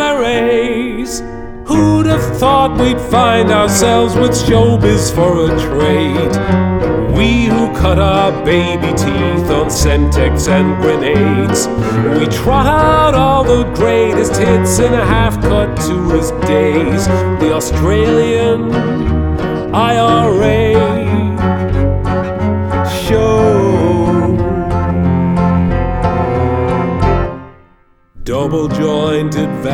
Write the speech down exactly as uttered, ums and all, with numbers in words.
berets. Who'd have thought we'd find ourselves with showbiz for a trade? We who cut our baby teeth on Semtex and grenades. We trot out all the greatest hits in a half-cut tourist days. The Australian I R A show. Double-jointed